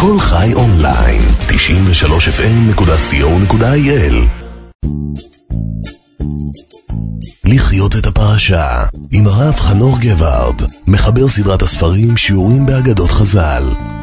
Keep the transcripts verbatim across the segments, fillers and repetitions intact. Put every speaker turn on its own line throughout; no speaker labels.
כל חי אונליין, תשעים ושלוש אף אם נקודה סי או נקודה איי אל. לחיות את הפרשה עם הרב חנוך גבארד, מחבר סדרת הספרים שיעורים באגדות חז"ל.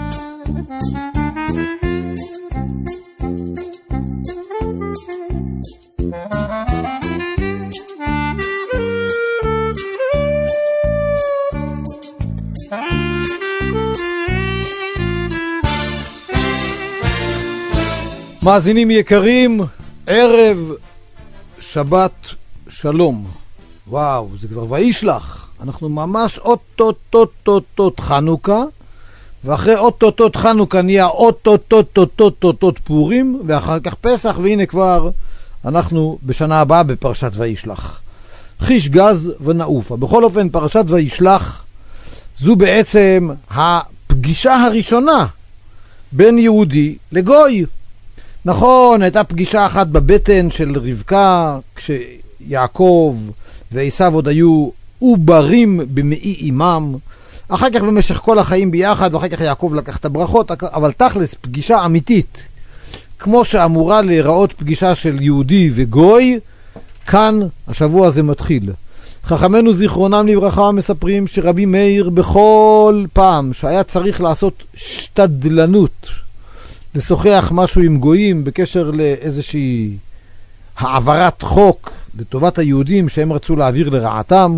מאזינים יקרים, ערב שבת שלום. וואו, זה כבר וישלח. אנחנו ממש אוטוטוטוטוט חנוכה, ואחרי אוטוטוט חנוכה נהיה אוטוטוטוטוטוט פורים, ואחר כך פסח, והנה כבר אנחנו בשנה הבאה בפרשת וישלח. חיש גז ונעופה. בכל אופן, פרשת וישלח זו בעצם הפגישה הראשונה בין יהודי לגוי. נכון, הייתה פגישה אחת בבטן של רבקה, כשיעקב ועשיו עוד היו עוברים במאי אימם, אחר כך במשך כל החיים ביחד, ואחר כך יעקב לקח את הברכות, אבל תכלס פגישה אמיתית, כמו שאמורה להיראות פגישה של יהודי וגוי, כאן השבוע הזה מתחיל. חכמנו זיכרונם לברכה מספרים שרבי מאיר בכל פעם שהיה צריך לעשות שתדלנות, לשוחח משהו עם גויים בקשר לאיזושהי העברת חוק לטובת היהודים שהם רצו להעביר לרעתם,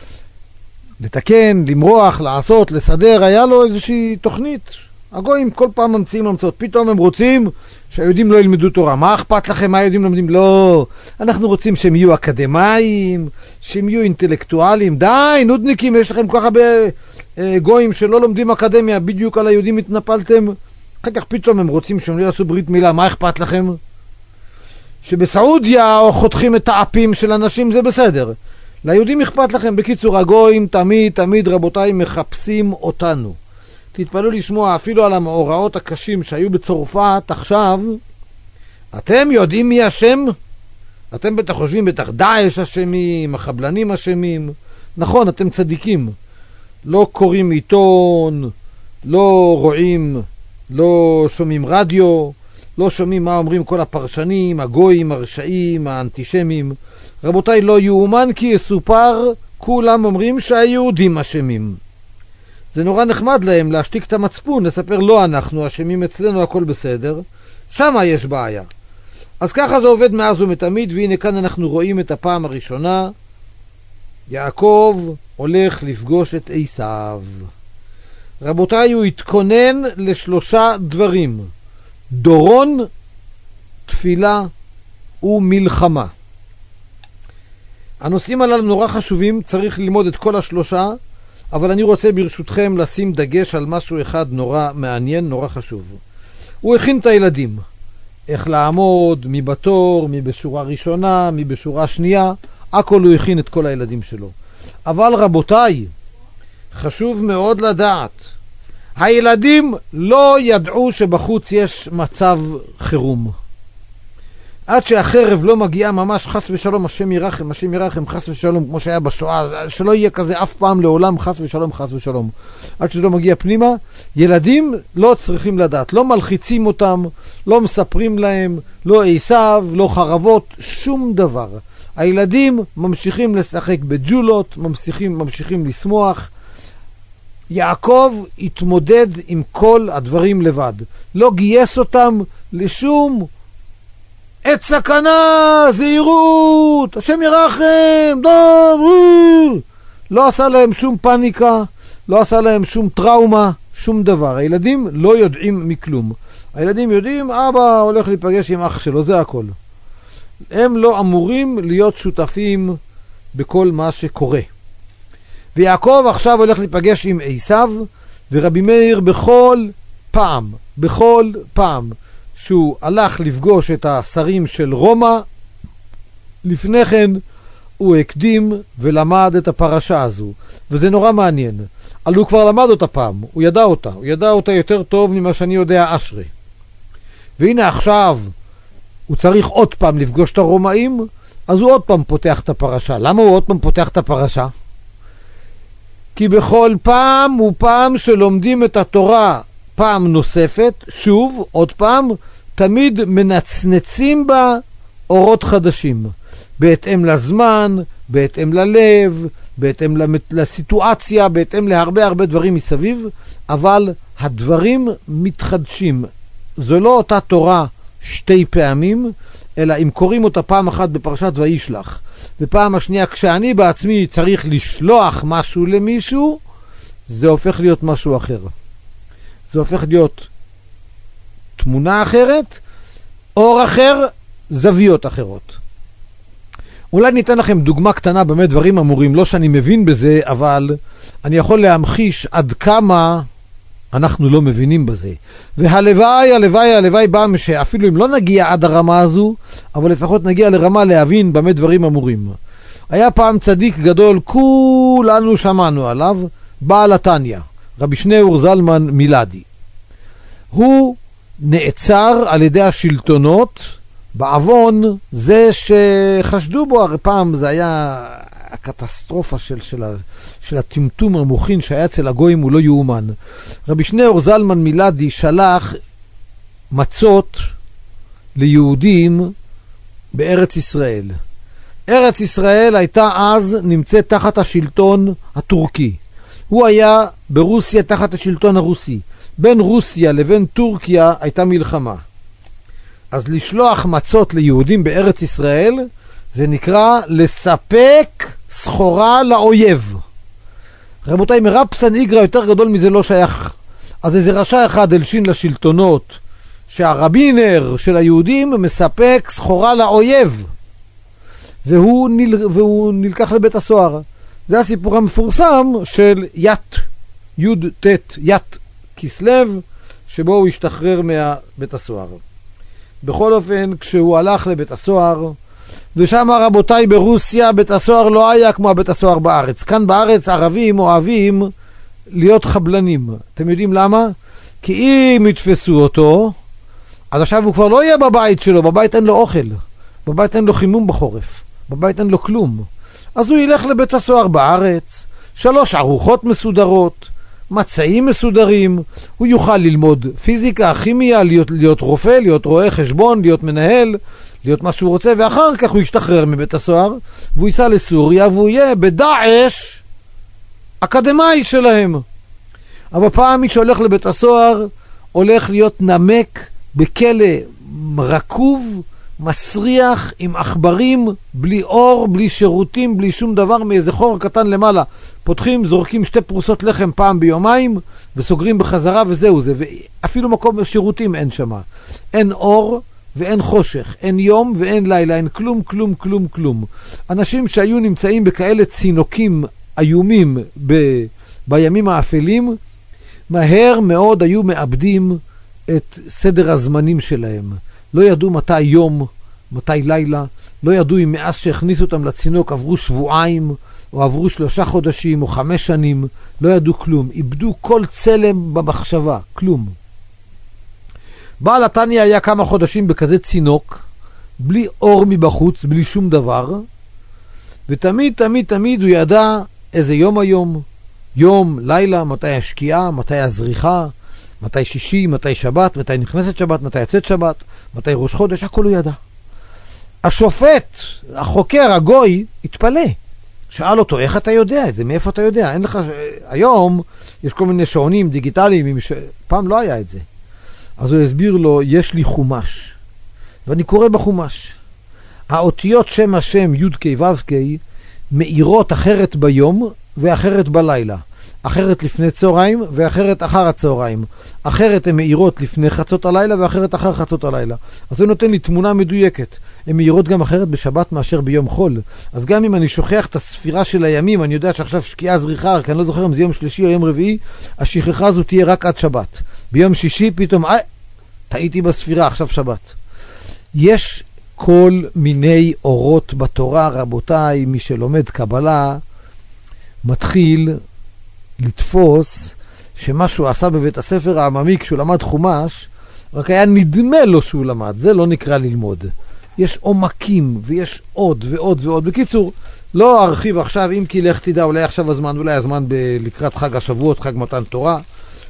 לתקן, למרוח, לעשות, לסדר, היה לו איזושהי תוכנית. הגויים כל פעם ממציאים למצאות, פתאום הם רוצים שהיהודים לא ילמדו תורה. מה אכפת לכם מה היהודים לומדים? לא, אנחנו רוצים שהם יהיו אקדמיים, שהם יהיו אינטלקטואלים. די, נודניקים, יש לכם כל כך הרבה גויים שלא לומדים אקדמיה, בדיוק על היהודים התנפלתם. אחר כך פתאום הם רוצים שהם לא יעשו ברית מילה. מה אכפת לכם? שבסעודיה או חותכים את העפים של אנשים זה בסדר. ליהודים אכפת לכם. בקיצור, הגויים תמיד תמיד רבותיי מחפשים אותנו. תתפלאו לשמוע אפילו על המאורעות הקשים שהיו בצרפת עכשיו. אתם יודעים מי אשם? אתם בטח חושבים בטח דאעש אשמים, החבלנים אשמים. נכון, אתם צדיקים. לא קוראים עיתון, לא רואים, לא שומעים רדיו, לא שומעים מה אומרים כל הפרשנים, הגויים, הרשעים, האנטישמים. רבותיי, לא יאומן כי יסופר, כולם אומרים שהיהודים אשמים. זה נורא נחמד להם להשתיק את המצפון, לספר לא אנחנו אשמים, אצלנו הכל בסדר. שמה יש בעיה. אז ככה זה עובד מאז ומתמיד, והנה כאן אנחנו רואים את הפעם הראשונה. יעקב הולך לפגוש את עשיו. רבותיי, הוא התכונן לשלושה דברים: דורון, תפילה ומלחמה. הנושאים הללו נורא חשובים, צריך ללמוד את כל השלושה, אבל אני רוצה ברשותכם לשים דגש על משהו אחד נורא מעניין, נורא חשוב. הוא הכין את הילדים, איך לעמוד, מי בתור, מי בשורה ראשונה, מי בשורה שנייה, הכל הוא הכין את כל הילדים שלו. אבל רבותיי, חשוב מאוד לדעת, הילדים לא ידעו שבחוץ יש מצב חירום. עד שהחרב לא מגיעה ממש, חס ושלום, השם ירחם, השם ירחם, חס ושלום, כמו שהיה בשואה, שלא יהיה כזה אף פעם לעולם, חס ושלום, חס ושלום. עד שזה לא מגיע פנימה, ילדים לא צריכים לדעת, לא מלחיצים אותם, לא מספרים להם, לא עשיו, לא חרבות, שום דבר. הילדים ממשיכים לשחק בג'ולות, ממשיכים, ממשיכים לשמוח. יעקב התמודד עם כל הדברים לבד. לא גייס אותם לשום עת סכנה, זהירות, השם ירחם, דום. לא עשה להם שום פניקה, לא עשה להם שום טראומה, שום דבר. הילדים לא יודעים מכלום. הילדים יודעים, אבא הולך להיפגש עם אח שלו, זה הכל. הם לא אמורים להיות שותפים בכל מה שקורה. ויעקב עכשיו הולך להיפגש עם עשיו, ורבי מאיר בכל פעם, בכל פעם שהוא הלך לפגוש את השרים של רומא, לפני כן הוא הקדים ולמד את הפרשה הזו, וזה נורא מעניין. אבל הוא כבר למד אותה פעם, הוא ידע אותה, הוא ידע אותה יותר טוב ממה שאני יודע אשרי. והנה עכשיו הוא צריך עוד פעם לפגוש את הרומאים, אז הוא עוד פעם פותח את הפרשה. למה הוא עוד פעם פותח את הפרשה? כי בכל פעם ופעם שלומדים את התורה פעם נוספת, שוב, עוד פעם, תמיד מנצנצים בה אורות חדשים. בהתאם לזמן, בהתאם ללב, בהתאם לסיטואציה, בהתאם להרבה הרבה דברים מסביב, אבל הדברים מתחדשים. זו לא אותה תורה שתי פעמים, אלא אם קוראים אותה פעם אחת בפרשת וישלח, ופעם השנייה כשאני בעצמי צריך לשלוח משהו למישהו, זה הופך להיות משהו אחר. זה הופך להיות תמונה אחרת, אור אחר, זוויות אחרות. אולי ניתן לכם דוגמה קטנה, באמת דברים אמורים, לא שאני מבין בזה, אבל אני יכול להמחיש עד כמה אנחנו לא מבינים בזה. והלוואי, הלוואי, הלוואי בא שאפילו אם לא נגיע עד הרמה הזו, אבל לפחות נגיע לרמה להבין באמת דברים אמורים. היה פעם צדיק גדול, כולנו שמענו עליו, בעל התניא, רבי שניאור זלמן מילדי. הוא נעצר על ידי השלטונות בעוון זה שחשדו בו, הרי פעם זה היה הקטסטרופה של, של, של הטמטום המוחין שהיה אצל הגויים, הוא לא יאומן. רבי שניאור זלמן מילדי שלח מצות ליהודים בארץ ישראל. ארץ ישראל הייתה אז נמצאת תחת השלטון הטורקי. הוא היה ברוסיה תחת השלטון הרוסי. בין רוסיה לבין טורקיה הייתה מלחמה. אז לשלוח מצות ליהודים בארץ ישראל, זה נקרא לספק סחורה לאויב. רבותיי, מרב סנהדרין יותר גדול מזה לא שייך. אז איזה רשע אחד הלשין לשלטונות, שהרבינר של היהודים מספק סחורה לאויב. והוא, נל... והוא נלקח לבית הסוהר. זה הסיפור המפורסם של ית, יוד תת, ית כסלב, שבו הוא השתחרר מהבית הסוהר. בכל אופן, כשהוא הלך לבית הסוהר, ושם רבותיי ברוסיה, בית הסוהר לא היה כמו הבית הסוהר בארץ. כאן בארץ ערבים אוהבים להיות חבלנים. אתם יודעים למה? כי אם יתפסו אותו, אז עכשיו הוא כבר לא יהיה בבית שלו, בבית אין לו אוכל, בבית אין לו חימום בחורף, בבית אין לו כלום. אז הוא ילך לבית הסוהר בארץ, שלוש ארוחות מסודרות, מצעים מסודרים, הוא יוכל ללמוד פיזיקה, כימיה, להיות, להיות רופא, להיות רואה חשבון, להיות מנהל, להיות מה שהוא רוצה, ואחר כך הוא ישתחרר מבית הסוהר, והוא ייסע לסוריה, והוא יהיה בדאעש אקדמאי שלהם. אבל פעם מי שהולך לבית הסוהר, הולך להיות נמק בכלא רקוב, מסריח, עם אכברים, בלי אור, בלי שירותים, בלי שום דבר, מאיזה חור קטן למעלה. פותחים, זורקים שתי פרוסות לחם פעם ביומיים, וסוגרים בחזרה, וזהו זה. ואפילו מקום שירותים אין שמה. אין אור ואין חושך, אין יום ואין לילה, אין כלום, כלום, כלום, כלום. אנשים שהיו נמצאים בכאלה צינוקים איומים ב- בימים האפלים, מהר מאוד היו מאבדים את סדר הזמנים שלהם. לא ידעו מתי יום, מתי לילה, לא ידעו אם מאז שהכניסו אותם לצינוק עברו שבועיים, או עברו שלושה חודשים, או חמש שנים, לא ידעו כלום. איבדו כל צלם במחשבה, כלום. בעל התניא היה כמה חודשים בכזה צינוק, בלי אור מבחוץ, בלי שום דבר, ותמיד, תמיד, תמיד הוא ידע איזה יום היום, יום, לילה, מתי השקיעה, מתי הזריחה, מתי שישי, מתי שבת, מתי נכנסת שבת, מתי יצאת שבת, מתי ראש חודש, הכל הוא ידע. השופט, החוקר, הגוי, התפלא. שאל אותו, איך אתה יודע את זה? מאיפה אתה יודע? אין לך... היום יש כל מיני שעונים דיגיטליים, ש... פעם לא היה את זה. אז הוא הסביר לו, יש לי חומש, ואני קורא בחומש. האותיות שם השם י' ק' ו' ק' מאירות אחרת ביום ואחרת בלילה. אחרת לפני צהריים ואחרת אחר הצהריים. אחרת הן מאירות לפני חצות הלילה ואחרת אחר חצות הלילה. אז זה נותן לי תמונה מדויקת. הן מאירות גם אחרת בשבת מאשר ביום חול. אז גם אם אני שוכח את הספירה של הימים, אני יודע שעכשיו שקיעה זריחה, כי אני לא זוכר אם זה יום שלישי או יום רביעי, השכחה הזו תהיה רק עד שבת. ביום שישי פתאום, אה, טעיתי בספירה, עכשיו שבת. יש כל מיני אורות בתורה, רבותיי, מי שלומד קבלה, מתחיל לתפוס שמה שהוא עשה בבית הספר העממי כשהוא למד חומש, רק היה נדמה לו שהוא למד. זה לא נקרא ללמוד. יש עומקים ויש עוד ועוד ועוד. בקיצור, לא ארחיב עכשיו, אם כי לך תדע, אולי עכשיו הזמן, אולי הזמן ב- לקראת חג השבועות, חג מתן תורה,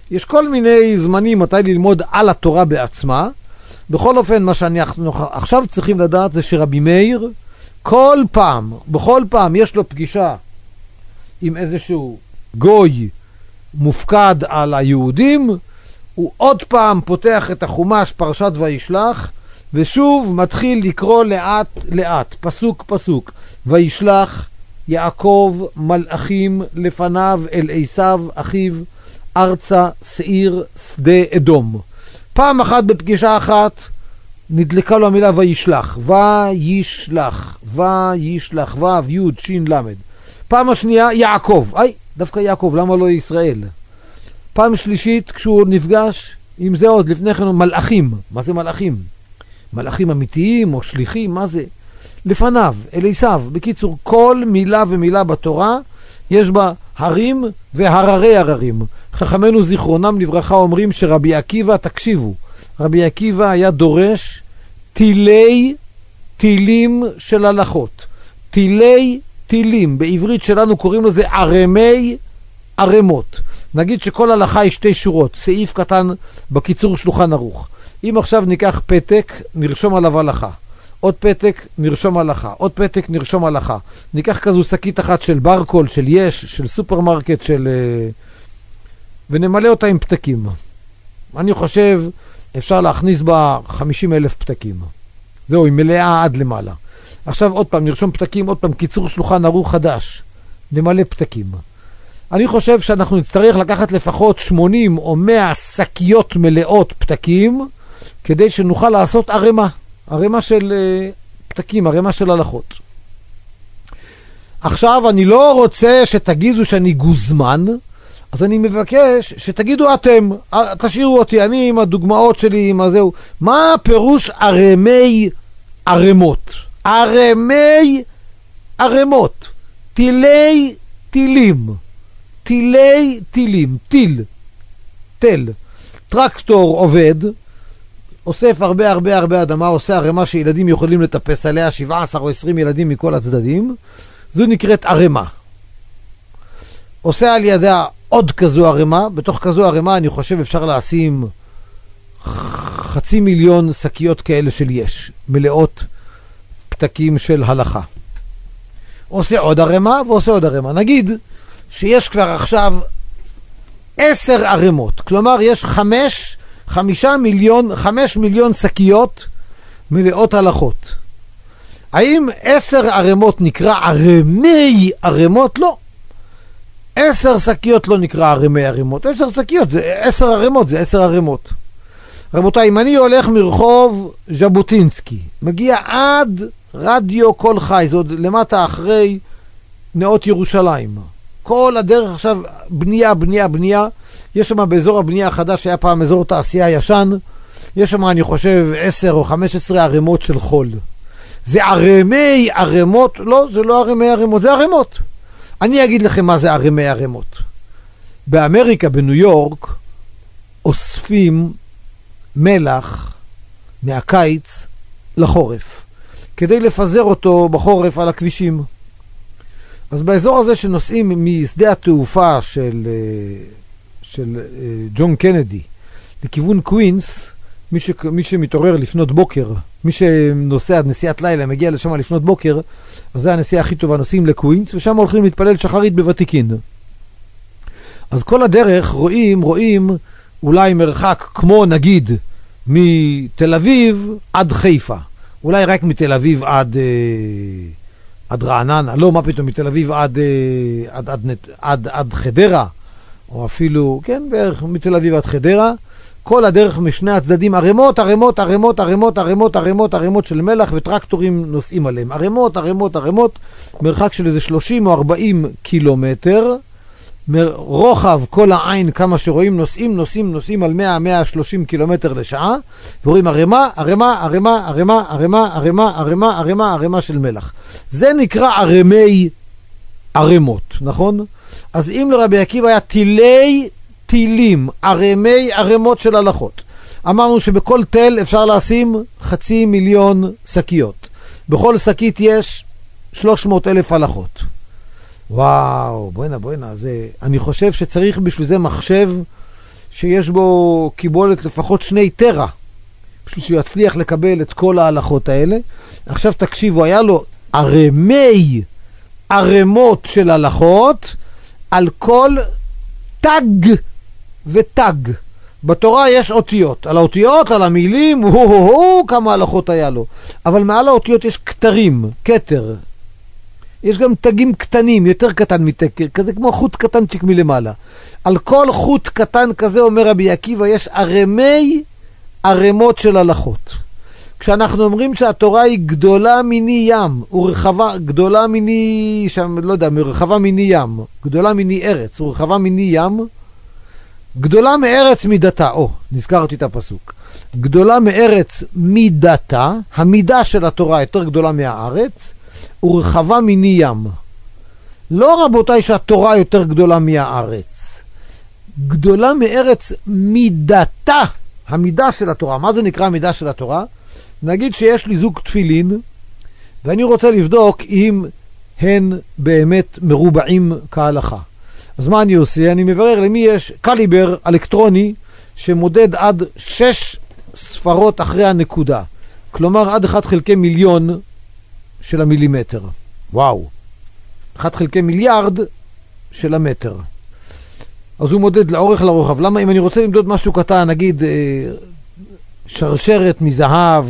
יש כל מיני זמנים מתי ללמוד על התורה בעצמה. בכל אופן, מה שאנחנו עכשיו צריכים לדעת זה שרבי מאיר, כל פעם, בכל פעם יש לו פגישה עם איזשהו גוי מופקד על היהודים, הוא עוד פעם פותח את החומש פרשת וישלח, ושוב מתחיל לקרוא לאט לאט, פסוק פסוק. וישלח יעקב מלאכים לפניו אל עשיו אחיו ארצה שעיר שדה אדום. פעם אחת בפגישה אחת נדלקה לו המילה וישלח, וישלח, וישלח, ו' י' ש' למד. פעם השנייה יעקב, אי, דווקא יעקב, למה לא ישראל? פעם שלישית כשהוא נפגש עם זה עוד לפני כן מלאכים. מה זה מלאכים? מלאכים אמיתיים או שליחים, מה זה? לפניו, אל עשיו. בקיצור, כל מילה ומילה בתורה יש בה הרים והררי הררים. חכמינו זיכרונם לברכה אומרים שרבי עקיבא, תקשיבו, רבי עקיבא היה דורש טילי טילים של הלכות. טילי טילים, בעברית שלנו קוראים לזה ערמי ערמות. נגיד שכל הלכה היא שתי שורות, סעיף קטן בקיצור שולחן ערוך. אם עכשיו ניקח פתק, נרשום עליו הלכה. עוד פתק, נרשום הלכה. עוד פתק, נרשום הלכה. ניקח כזו שקית אחת של ברקול, של יש, של סופרמרקט, של... ונמלא אותה עם פתקים. אני חושב, אפשר להכניס בה חמישים אלף פתקים. זהו, היא מלאה עד למעלה. עכשיו עוד פעם, נרשום פתקים, עוד פעם, קיצור שולחן ערוך חדש. נמלא פתקים. אני חושב שאנחנו נצטרך לקחת לפחות שמונים או מאה שקיות מלאות פתקים, כדי שנוכל לעשות ערימה. ערימה של uh, פתקים, ערימה של הלכות. עכשיו אני לא רוצה שתגידו שאני גוזמן, אז אני מבקש שתגידו אתם, תשאירו אותי, אני עם הדוגמאות שלי, עם הזהו. מה פירוש ערמי ערמות? ערמי ערמות. טילי טילים. טילי טילים. טיל. תל. טרקטור עובד, אוסף הרבה הרבה הרבה אדמה, עושה ערימה שילדים יכולים לטפס עליה, שבעה עשר או עשרים ילדים מכל הצדדים. זו נקראת ערימה. עושה על ידה עוד כזו ערימה, בתוך כזו ערימה אני חושב אפשר לשים חצי מיליון שקיות כאלה של יש, מלאות פתקים של הלכה. עושה עוד ערימה ועושה עוד ערימה. נגיד שיש כבר עכשיו עשר ערימות, כלומר יש חמש, חמישה מיליון, חמש מיליון שקיות מלאות הלכות. האם עשר ערימות נקרא ערימי ערימות? לא. עשר שקיות לא נקרא ערימי ערימות. עשר שקיות זה עשר ערימות, זה עשר ערימות. רבותיי, אם אני הולך מרחוב ז'בוטינסקי, מגיע עד רדיו כל חי, זה עוד למטה אחרי נאות ירושלים. כל הדרך עכשיו בנייה, בנייה, בנייה. יש שם באזור הבנייה החדש, שהיה פעם אזור תעשייה ישן, יש שם אני חושב עשר או חמש עשרה ערימות של חול. זה ערימי ערימות? לא, זה לא ערימי ערימות, זה ערימות. אני אגיד לכם מה זה ערימי ערימות. באמריקה, בניו יורק, אוספים מלח מהקיץ לחורף, כדי לפזר אותו בחורף על הכבישים. אז באזור הזה שנוסעים משדה התעופה של, של ג'ון קנדי לכיוון קווינס, מי, ש, מי שמתעורר לפנות בוקר, מי שנוסע עד נסיעת לילה, מגיע לשם לפנות בוקר, אז זה הנסיעה הכי טובה, נוסעים לקווינס, ושם הולכים להתפלל שחרית בוותיקין. אז כל הדרך רואים, רואים אולי מרחק כמו נגיד מתל אביב עד חיפה, אולי רק מתל אביב עד, עד רעננה, לא, מה פתאום, מתל אביב עד, עד, עד, עד, עד, עד חדרה, או אפילו, כן, בערך מתל אביב עד חדרה, כל הדרך משני הצדדים, ערימות, ערימות, ערימות, ערימות, ערימות, ערימות, ערימות של מלח וטרקטורים נוסעים עליהם. ערימות, ערימות, ערימות, מרחק של איזה שלושים או ארבעים קילומטר, רוחב כל העין כמה שרואים, נוסעים, נוסעים, נוסעים על מאה עד מאה ושלושים קילומטר לשעה, ורואים ערימה, ערימה, ערימה, ערימה, ערימה, ערימה, ערימה, ערימה, ערימה של מלח. זה נקרא ערימי ערימות, נכון? אז אם לרבי עקיבא היה טילי טילים, ערימי ערימות של הלכות. אמרנו שבכל תל אפשר לשים חצי מיליון שקיות. בכל שקית יש שלוש מאות אלף הלכות. וואו, בואינה, בואינה, זה... אני חושב שצריך בשביל זה מחשב שיש בו קיבולת לפחות שני טרה, בשביל שהוא יצליח לקבל את כל ההלכות האלה. עכשיו תקשיבו, היה לו ערמי, ערמות של הלכות, על כל תג ותג. בתורה יש אותיות, על האותיות, על המילים, הו הו הו, כמה הלכות היה לו. אבל מעל האותיות יש כתרים, כתר. יש גם תגים קטנים, יותר קטן מתקר, כזה כמו חוט קטנצ'יק מלמעלה. על כל חוט קטן כזה, אומר רבי עקיבא, יש ערמי ערמות של הלכות. כשאנחנו אומרים שהתורה היא גדולה מיני ים, ורחבה, גדולה מיני, שם, לא יודע, רחבה מיני ים, גדולה מיני ארץ, ורחבה מיני ים, גדולה מארץ מידתה, או, נזכרתי את הפסוק. גדולה מארץ מידתה, המידה של התורה יותר גדולה מהארץ, ורחבה מיני ים. לא רבותיי שהתורה יותר גדולה מהארץ. גדולה מארץ מידתה, המידה של התורה. מה זה נקרא המידה של התורה? נגיד שיש לי זוג תפילין, ואני רוצה לבדוק אם הן באמת מרובעים כהלכה. אז מה אני עושה? אני מברר למי יש קליבר אלקטרוני שמודד עד שש ספרות אחרי הנקודה. כלומר עד אחד חלקי מיליון של המילימטר. וואו. אחד חלקי מיליארד של המטר. אז הוא מודד לאורך לרוחב. למה אם אני רוצה למדוד משהו קטן, נגיד שרשרת מזהב,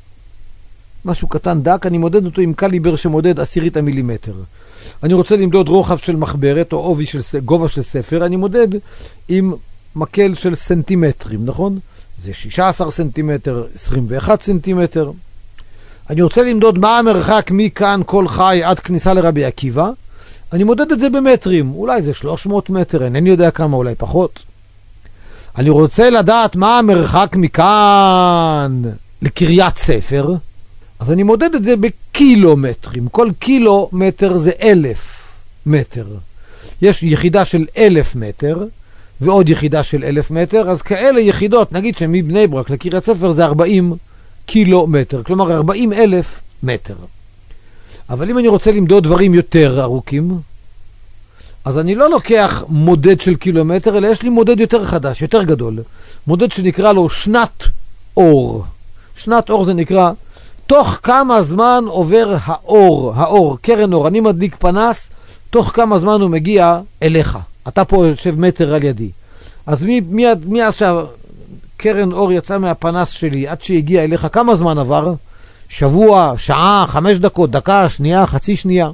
משהו קטן דק, אני מודד אותו עם קליבר שמודד עשירית המילימטר. אני רוצה למדוד רוחב של מחברת או עובי של גובה של ספר, אני מודד עם מקל של סנטימטרים, נכון? זה שישה עשר סנטימטר, עשרים ואחד סנטימטר. אני רוצה למדוד מה המרחק מכאן כל חי עד כניסה לרבי עקיבא, אני מודד את זה במטרים, אולי זה שלוש מאות מטר, אינני יודע כמה, אולי פחות. אני רוצה לדעת מה המרחק מכאן לקריית ספר, אז אני מודד את זה בקילומטרים. כל קילומטר זה אלף מטר. יש יחידה של אלף מטר, ועוד יחידה של אלף מטר, אז כאלה יחידות, נגיד שמבני ברק לקריית ספר זה ארבעים קילומטר, כלומר ארבעים אלף מטר. אבל אם אני רוצה למדוד דברים יותר ארוכים, אז אני לא לוקח מודד של קילומטר, אלא יש לי מודד יותר חדש, יותר גדול. מודד שנקרא לו שנת אור. שנת אור זה נקרא, תוך כמה זמן עובר האור, האור, קרן אור. אני מדליק פנס, תוך כמה זמן הוא מגיע אליך. אתה פה יושב מטר על ידי. אז מי, מי, מי עכשיו קרן אור יצא מהפנס שלי עד שהגיע אליך, כמה זמן עבר? שבוע, שעה, חמש דקות, דקה, שנייה, חצי שנייה.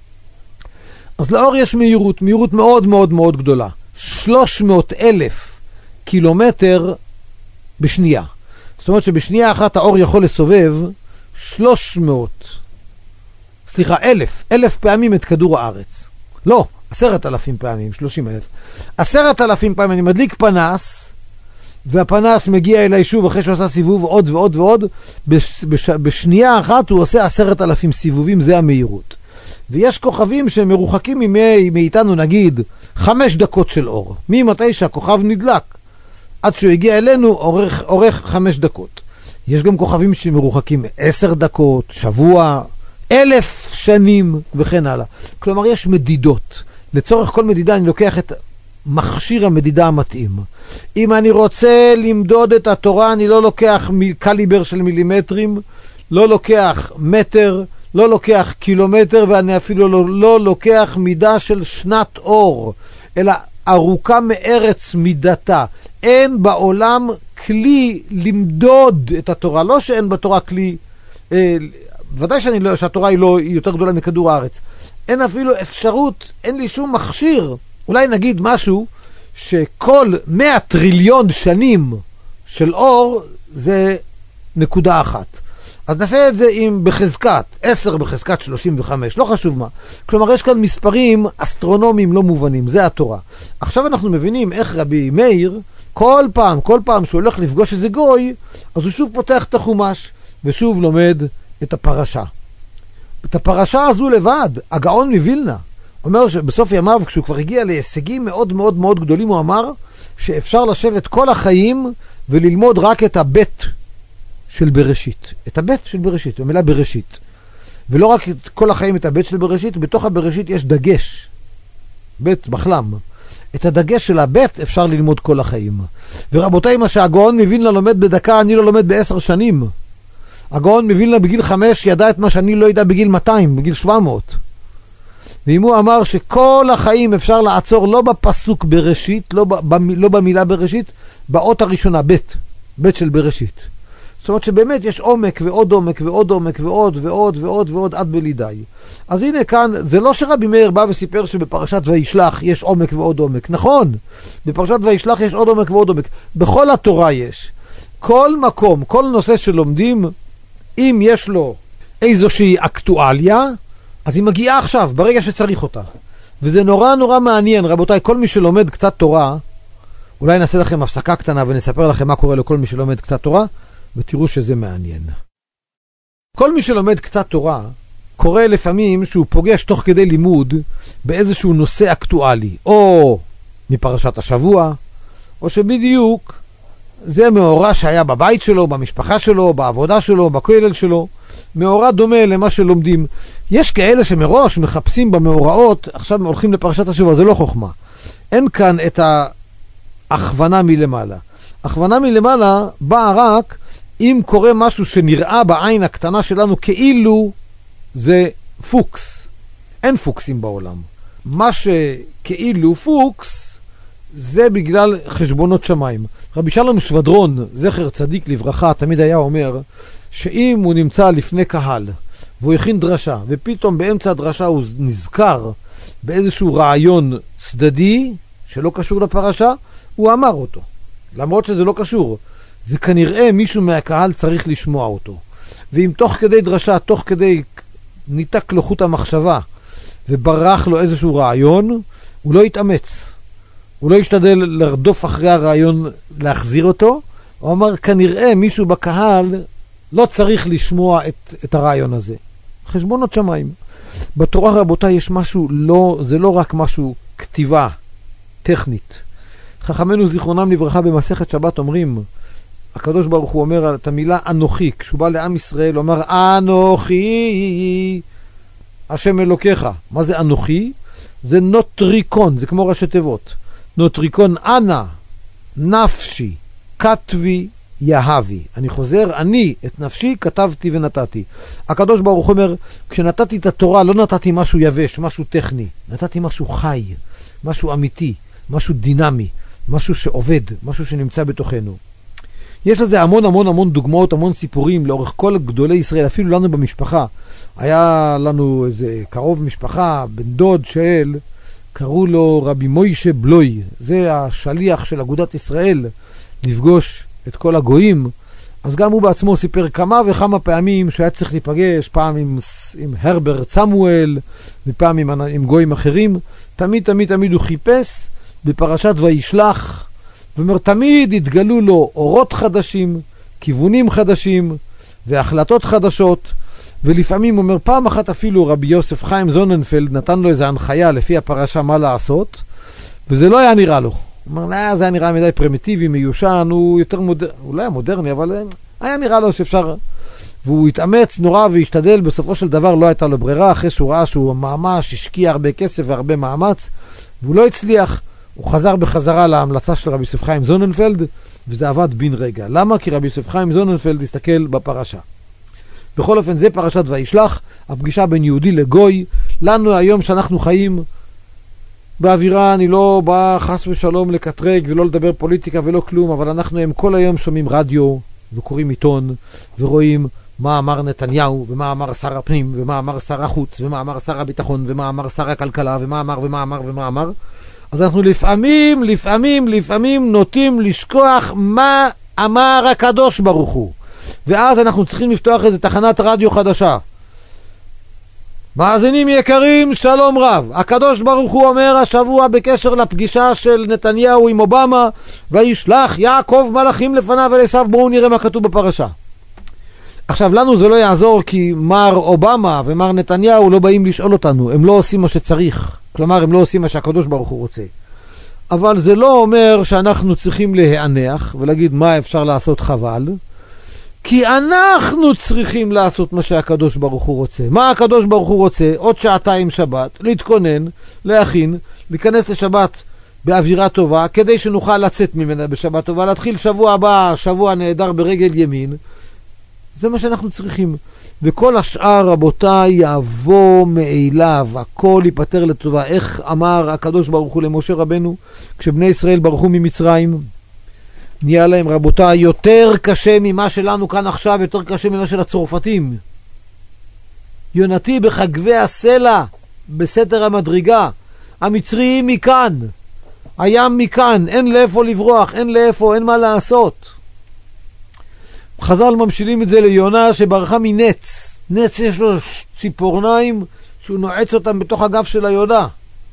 אז לאור יש מהירות, מהירות מאוד מאוד מאוד גדולה. שלוש מאות אלף קילומטר בשנייה. זאת אומרת שבשנייה אחת האור יכול לסובב שלוש מאות, סליחה, אלף, אלף פעמים את כדור הארץ. לא, עשרת אלפים פעמים, שלושים אלף. עשרת אלפים פעמים אני מדליק פנס, והפנס מגיע אליי שוב אחרי שהוא עשה סיבוב עוד ועוד ועוד, בש, בש, בשנייה אחת הוא עושה עשרת אלפים סיבובים, זה המהירות. ויש כוכבים שמרוחקים ממי, מאיתנו נגיד חמש דקות של אור. ממתי שהכוכב נדלק עד שהוא הגיע אלינו אורך, אורך חמש דקות. יש גם כוכבים שמרוחקים עשר דקות, שבוע, אלף שנים וכן הלאה. כלומר יש מדידות. לצורך כל מדידה אני לוקח את מכשיר המדידה המתאים. אם אני רוצה למדוד את התורה, אני לא לוקח קליבר של מילימטרים, לא לוקח מטר, לא לוקח קילומטר, ואני אפילו לא, לא לוקח מידה של שנת אור, אלא ארוכה מארץ מידתה. אין בעולם כלי למדוד את התורה. לא שאין בתורה כלי, אה, ודאי שאני לא, שהתורה היא לא היא יותר גדולה מכדור הארץ. אין אפילו אפשרות, אין לי שום מכשיר. אולי נגיד משהו שכל מאה טריליון שנים של אור זה נקודה אחת. אז נעשה את זה עם בחזקת, עשר בחזקת שלושים וחמש, לא חשוב מה. כלומר, יש כאן מספרים אסטרונומיים לא מובנים, זה התורה. עכשיו אנחנו מבינים איך רבי מאיר, כל פעם, כל פעם שהוא הולך לפגוש איזה גוי, אז הוא שוב פותח את החומש, ושוב לומד את הפרשה. את הפרשה הזו לבד, הגאון מווילנה, אומר שבסוף ימיו, כשהוא כבר הגיע להישגים מאוד מאוד מאוד גדולים, הוא אמר שאפשר לשבת כל החיים וללמוד רק את הבית של בראשית. את הבית של בראשית, במילה בראשית. ולא רק את כל החיים את הבית של בראשית, בתוך הבראשית יש דגש. בית בחלם. את הדגש של הבית אפשר ללמוד כל החיים. ורבותיי, מה שהגאון מווילנה לומד בדקה, אני לא לומד בעשר שנים. הגאון מווילנה בגיל חמש ידע את מה שאני לא ידע בגיל מאתיים, בגיל שבע מאות. ואם הוא אמר שכל החיים אפשר לעצור לא בפסוק בראשית, לא, ב, לא במילה בראשית, באות הראשונה, בית, בית של בראשית. זאת אומרת שבאמת יש עומק ועוד עומק ועוד עומק ועוד ועוד ועוד ועוד עד בלי די. אז הנה כאן, זה לא שרבי מאיר בא וסיפר שבפרשת וישלח יש עומק ועוד עומק. נכון, בפרשת וישלח יש עוד עומק ועוד עומק. בכל התורה יש. כל מקום, כל נושא שלומדים, אם יש לו איזושהי אקטואליה, אז היא מגיעה עכשיו, ברגע שצריך אותה. וזה נורא נורא מעניין, רבותיי, כל מי שלומד קצת תורה, אולי נעשה לכם הפסקה קטנה ונספר לכם מה קורה לכל מי שלומד קצת תורה, ותראו שזה מעניין. כל מי שלומד קצת תורה, קורה לפעמים שהוא פוגש תוך כדי לימוד באיזשהו נושא אקטואלי, או מפרשת השבוע, או שבדיוק זה מאורע שהיה בבית שלו, במשפחה שלו, בעבודה שלו, בכולל שלו, מאורע דומה למה שלומדים. יש כאלה שמראש מחפשים במאורעות, עכשיו הולכים לפרשת השבוע, זה לא חוכמה. אין כאן את ההכוונה מלמעלה. הכוונה מלמעלה באה רק אם קורה משהו שנראה בעין הקטנה שלנו כאילו זה פוקס. אין פוקסים בעולם. מה שכאילו פוקס זה בגלל חשבונות שמיים. רבי שלום שבדרון, זכר צדיק לברכה, תמיד היה אומר שאם הוא נמצא לפני קהל והוא הכין דרשה ופתאום באמצע הדרשה הוא נזכר באיזשהו רעיון צדדי שלא קשור לפרשה, הוא אמר אותו. למרות שזה לא קשור. זה כנראה מישהו מהקהל צריך לשמוע אותו. ואם תוך כדי דרשה, תוך כדי ניתק לו חוט המחשבה וברח לו איזשהו רעיון, הוא לא יתאמץ. הוא לא ישתדל לרדוף אחרי הרעיון להחזיר אותו. הוא אמר, כנראה מישהו בקהל לא צריך לשמוע את, את הרעיון הזה. חשבונות שמיים. בתורה רבותיי יש משהו, לא, זה לא רק משהו כתיבה טכנית. חכמנו זיכרונם לברכה במסכת שבת אומרים, הקדוש ברוך הוא אומר את המילה אנוכי, כשהוא בא לעם ישראל הוא אמר אנוכי השם אלוקיך. מה זה אנוכי? זה נוטריקון, זה כמו ראשי תיבות. נוטריקון אנא נפשי כתבי יהבי. אני חוזר, אני את נפשי כתבתי ונתתי. הקדוש ברוך הוא אומר, כשנתתי את התורה לא נתתי משהו יבש, משהו טכני, נתתי משהו חי, משהו אמיתי, משהו דינמי, משהו שעובד, משהו שנמצא בתוכנו. יש לזה המון המון המון דוגמאות, המון סיפורים לאורך כל גדולי ישראל, אפילו לנו במשפחה. היה לנו איזה קרוב משפחה, בן דוד של, קראו לו רבי מוישה בלוי. זה השליח של אגודת ישראל לפגוש את כל הגויים. אז גם הוא בעצמו סיפר כמה וכמה פעמים שהיה צריך להיפגש, פעם עם, עם הרברט סמואל, ופעם עם, עם גויים אחרים. תמיד תמיד תמיד הוא חיפש בפרשת וישלח, ואומר, תמיד התגלו לו אורות חדשים, כיוונים חדשים, והחלטות חדשות, ולפעמים אומר, פעם אחת אפילו רבי יוסף חיים זוננפלד נתן לו איזו הנחיה לפי הפרשה מה לעשות, וזה לא היה נראה לו. הוא אומר, לא, זה היה נראה מדי פרימיטיבי, מיושן, הוא יותר מודר... הוא לא היה מודרני, אבל היה נראה לו שאפשר... והוא התאמץ נורא והשתדל, בסופו של דבר לא הייתה לו ברירה, אחרי שהוא ראה שהוא ממש השקיע הרבה כסף והרבה מאמץ, והוא לא הצליח. הוא חזר בחזרה להמלצה של רבי יוסף חיים זוננפלד, וזה עבד בן רגע. למה? כי רבי יוסף חיים זוננפלד הסתכל בפרשה. בכל אופן, זה פרשת וישלח, הפגישה בין יהודי לגוי. לנו היום שאנחנו חיים באווירה, אני לא בא חס ושלום לקטרג ולא לדבר פוליטיקה ולא כלום, אבל אנחנו הם כל היום שומעים רדיו וקוראים עיתון ורואים מה אמר נתניהו ומה אמר שר הפנים ומה אמר שר החוץ ומה אמר שר הביטחון ומה אמר שר הכלכלה ומה אמר ומה אמר ומה אמר. אז אנחנו לפעמים, לפעמים, לפעמים נוטים לשכוח מה אמר הקדוש ברוך הוא. ואז אנחנו צריכים לפתוח איזו תחנת רדיו חדשה. מאזינים יקרים, שלום רב. הקדוש ברוך הוא אומר השבוע בקשר לפגישה של נתניהו עם אובמה, וישלח יעקב מלאכים לפניו אל עשיו. בואו נראה מה כתוב בפרשה. עכשיו, לנו זה לא יעזור, כי מר אובמה ומר נתניהו לא באים לשאול אותנו. הם לא עושים מה שצריך. כלומר, הם לא עושים מה שהקדוש ברוך הוא רוצה. אבל זה לא אומר שאנחנו צריכים להיענח ולהגיד מה אפשר לעשות חבל, כי אנחנו צריכים לעשות מה שהקדוש ברוך הוא רוצה. מה הקדוש ברוך הוא רוצה? עוד שעתיים שבת, להתכונן, להכין, להיכנס לשבת באווירה טובה, כדי שנוכל לצאת ממנה בשבת טובה, להתחיל שבוע הבא, שבוע נהדר ברגל ימין. זה מה שאנחנו צריכים. וכל השאר, רבותיי, יעבור מאליו, הכל ייפטר לטובה. איך אמר הקדוש ברוך הוא למשה רבנו, כשבני ישראל ברחו ממצרים, נהיה להם, רבותיי, יותר קשה ממה שלנו כאן עכשיו, יותר קשה ממה של הצרפתים. יונתי בחגבי הסלע, בסתר המדרגה, המצריים מכאן, הים מכאן, אין לאיפה לברוח, אין לאיפה, אין מה לעשות. חז"ל ממשילים את זה ליונה שברחה מנץ. נץ יש לו ציפורניים שהוא נועץ אותם בתוך הגב של היונה.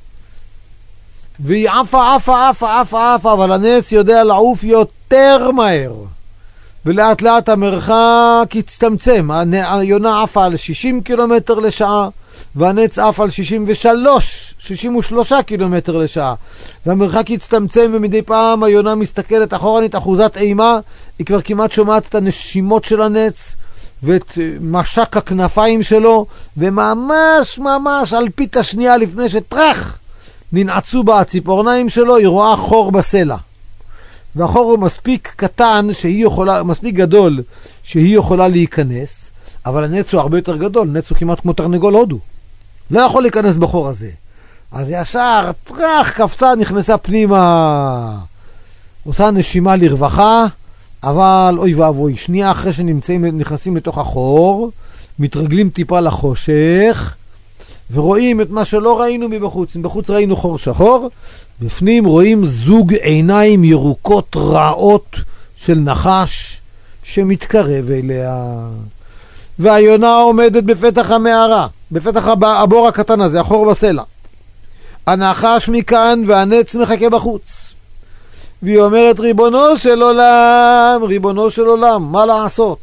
והיא עפה, עפה, עפה, עפה, עפה, אבל הנץ יודע לעוף יותר מהר. ולאט לאט המרחק הצטמצם. היונה עפה על שישים קילומטר לשעה, והנץ עף על שישים ושלוש, שישים ושלוש קילומטר לשעה. והמרחק הצטמצם, ומדי פעם היונה מסתכלת אחורנית, אחוזת אימה, היא כבר כמעט שומעת את הנשימות של הנץ, ואת משק הכנפיים שלו, וממש ממש על פית השנייה לפני שטרח ננעצו בה הציפורניים שלו, היא רואה חור בסלע. והחור הוא מספיק קטן, שהיא יכולה, מספיק גדול, שהיא יכולה להיכנס, אבל הנץ הוא הרבה יותר גדול, נץ הוא כמעט כמו תרנגול הודו. לא יכול להיכנס בחור הזה. אז ישר, טרח, קפצה, נכנסה פנימה, עושה נשימה לרווחה, אבל אוי ואבוי, שנייה אחרי שנמצאים, נכנסים לתוך החור, מתרגלים טיפה לחושך, ורואים את מה שלא ראינו מבחוץ. מבחוץ ראינו חור שחור, בפנים רואים זוג עיניים ירוקות רעות של נחש שמתקרב אליה. והיונה עומדת בפתח המערה, בפתח הבור הקטן הזה, החור בסלע. הנחש מכאן והנץ מחכה בחוץ. והיא אומרת, ריבונו של עולם, ריבונו של עולם, מה לעשות?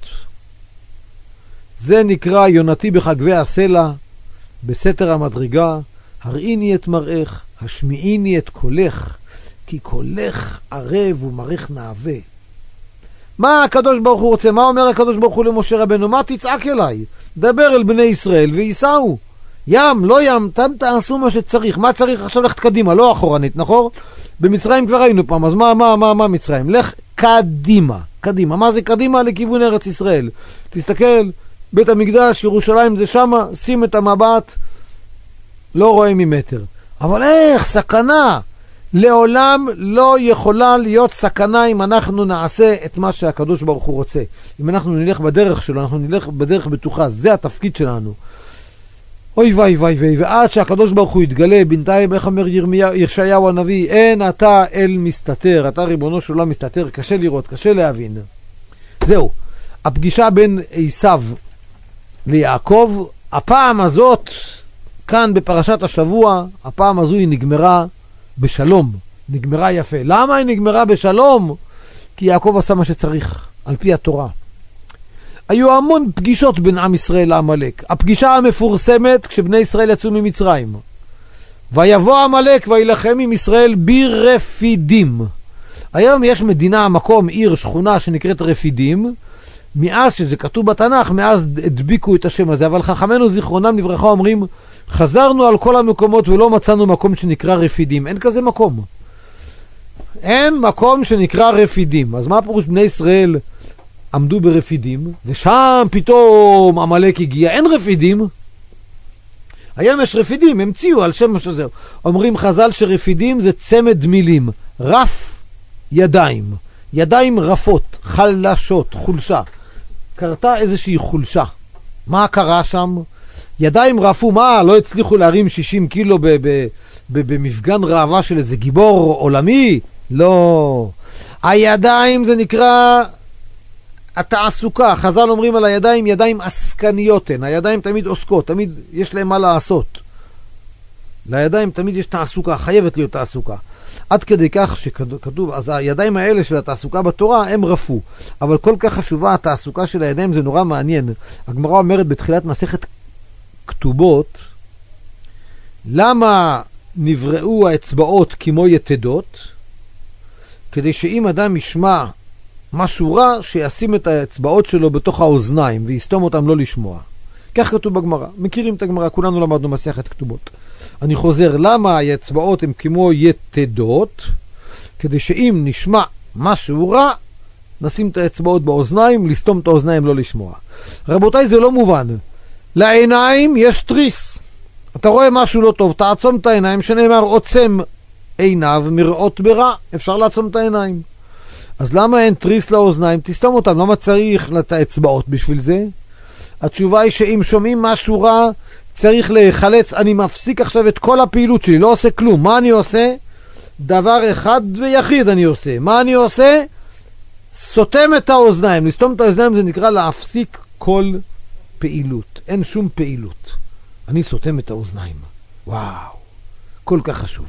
זה נקרא יונתי בחגבי הסלע, בסתר המדרגה, הראיני את מראך, השמיעיני את קולך, כי קולך ערב ומרך נעווה. מה הקדוש ברוך הוא רוצה? מה אומר הקדוש ברוך הוא למשה רבנו? מה תצעק אליי? דבר אל בני ישראל ויסעו. ים, לא ים, אתם תעשו מה שצריך. מה צריך עכשיו? ללכת קדימה, לא אחורנית, נכון? במצרים כבר היינו פעם, אז מה, מה, מה, מה מצרים? לך קדימה, קדימה. מה זה קדימה? לכיוון ארץ ישראל. תסתכל, בית המקדש, ירושלים זה שמה, שים את המבט, לא רואה ממטר. אבל איך? סכנה. לעולם לא יכולה להיות סכנה אם אנחנו נעשה את מה שהקדוש ברוך הוא רוצה. אם אנחנו נלך בדרך שלו, אנחנו נלך בדרך בטוחה, זה התפקיד שלנו. אוי ואי ואי ואי, ועד שהקדוש ברוך הוא יתגלה, בינתיים איך אומר ישעיהו הנביא, אין אתה אל מסתתר, אתה ריבונו של עולם מסתתר, קשה לראות, קשה להבין. זהו, הפגישה בין עשיו ליעקב, הפעם הזאת, כאן בפרשת השבוע, הפעם הזו היא נגמרה בשלום, נגמרה יפה. למה היא נגמרה בשלום? כי יעקב עשה מה שצריך, על פי התורה. היו המון פגישות בין עם ישראל לעמלק. הפגישה המפורסמת כשבני ישראל יצאו ממצרים. ויבוא עמלק וילחם עם ישראל ברפידים. היום יש מדינה, מקום, עיר, שכונה שנקראת רפידים. מאז שזה כתוב בתנ"ך, מאז הדביקו את השם הזה. אבל חכמינו זיכרונם לברכה אומרים, חזרנו על כל המקומות ולא מצאנו מקום שנקרא רפידים. אין כזה מקום. אין מקום שנקרא רפידים. אז מה הפירוש? בני ישראל עמדו ברפידים, ושם פתאום עמלק הגיע. אין רפידים. היום יש רפידים, המציאו על שם שזה. אומרים חז"ל שרפידים זה צמד מילים. רף ידיים. ידיים רפות, חלשות, חולשה. קרתה איזושהי חולשה. מה קרה שם? ידיים רפו, מה? לא הצליחו להרים שישים קילו ב- ב- ב- במפגן ראווה של איזה גיבור עולמי? לא. הידיים זה נקרא התעסוקה. חז"ל אומרים על הידיים, ידיים עסקניות הן. הידיים תמיד עוסקות, תמיד יש להם מה לעשות. לידיים תמיד יש תעסוקה, חייבת להיות תעסוקה. עד כדי כך שכתוב, אז הידיים האלה של התעסוקה בתורה הם רפו. אבל כל כך חשובה התעסוקה של הידיים, זה נורא מעניין. הגמרא אומרת בתחילת מסכת כתובות, למה נבראו האצבעות כמו יתדות? כדי שאם אדם ישמע משהו רע, שישים את האצבעות שלו בתוך האוזניים, ויסתום אותם לא לשמוע. כך כתוב בגמרא. מכירים את הגמרא, כולנו למדנו מסכת כתובות. אני חוזר, למה האצבעות הן כמו יתדות? כדי שאם נשמע משהו רע, נשים את האצבעות באוזניים, לסתום את האוזניים, לא לשמוע. רבותיי, זה לא מובן. לעיניים יש תריס. אתה רואה משהו לא טוב, תעצום את העיניים, שנאמר עוצם עיניו מראות ברע, אפשר לעצום את העיניים. אז למה אין תריס לאוזניים? תסתום אותם, למה צריך את האצבעות בשביל זה? התשובה היא שאם שומעים משהו רע, צריך להיחלץ. אני מפסיק עכשיו את כל הפעילות שלי, לא עושה כלום. מה אני עושה? דבר אחד ויחיד אני עושה. מה אני עושה? סותם את האוזניים. לסתום את האוזניים זה נקרא להפסיק כל פעילות. אין שום פעילות. אני סותם את האוזניים. וואו, כל כך חשוב.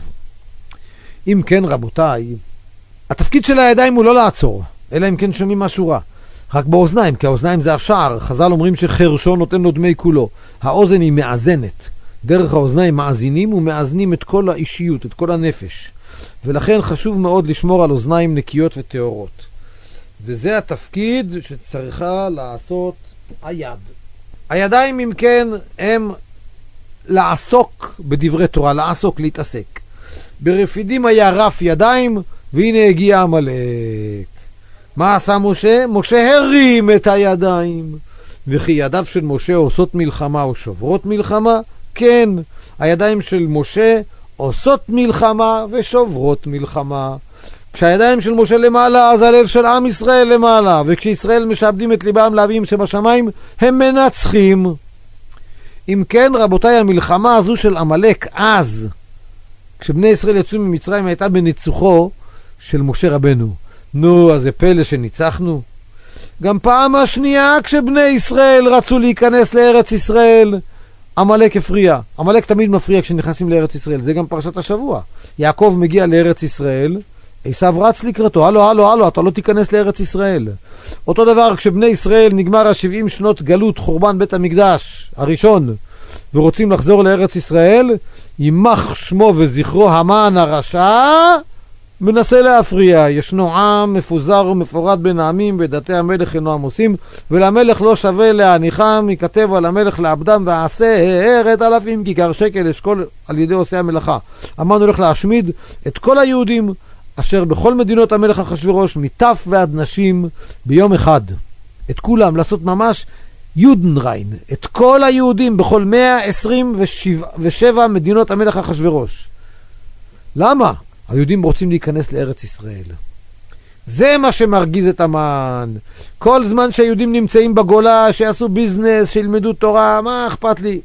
אם כן, רבותיי, התפקיד של הידיים הוא לא לעצור, אלא אם כן שומעים משהו רע. רק באוזניים, כי האוזניים זה השער. חז"ל אומרים שחרשו נותן לו דמי כולו. האוזן היא מאזנת. דרך האוזניים מאזינים ומאזנים את כל האישיות, את כל הנפש. ולכן חשוב מאוד לשמור על אוזניים נקיות וטהורות. וזה התפקיד שצריכה לעשות היד. הידיים, אם כן, הם לעסוק בדברי תורה, לעסוק, להתעסק. ברפידים היה רף ידיים, והנה הגיע עמלק. מה עשה משה? משה הרים את הידיים. וכי ידיו של משה עושות מלחמה או שוברות מלחמה? כן, הידיים של משה עושות מלחמה ושוברות מלחמה. כשהידיים של משה למעלה, אז הלב של עם ישראל למעלה. וכשישראל משעבדים את ליבם לאביהם שבשמיים, הם מנצחים. אם כן, רבותיי, המלחמה הזו של עמלק אז, כשבני ישראל יצאו ממצרים, הייתה בניצוחו של משה רבנו. נו, אז זה פלא שניצחנו. גם פעם השנייה, כשבני ישראל רצו להיכנס לארץ ישראל, עמלק הפריע. עמלק תמיד מפריע כשנכנסים לארץ ישראל. זה גם פרשת השבוע. יעקב מגיע לארץ ישראל, עשיו רץ לקראתו, הלו, הלו, הלו, אתה לא תיכנס לארץ ישראל. אותו דבר, כשבני ישראל נגמר ה-שבעים שנות גלות, חורבן בית המקדש הראשון, ורוצים לחזור לארץ ישראל, יימח שמו וזכרו המן הרשע, מנסה להפריע. ישנו עם מפוזר ומפורד בין העמים, ודתי המלך אינו עמוסים, ולמלך לא שווה להניחם, יכתב על המלך לעבדם ועשרת אלפים כיכר שקל אשכול על ידי עושי המלאכה. המן הולך להשמיד את כל היהודים אשר בכל מדינות המלך אחשוורוש, מטף ועד נשים, ביום אחד. את כולם לעשות ממש יודנריין, את כל היהודים בכל מאה עשרים ושבע מדינות המלך אחשוורוש. למה? היהודים רוצים להיכנס לארץ ישראל. זה מה שמרגיז את המן. כל זמן שהיהודים נמצאים בגולה, שיעשו ביזנס, שילמדו תורה, מה אכפת לי?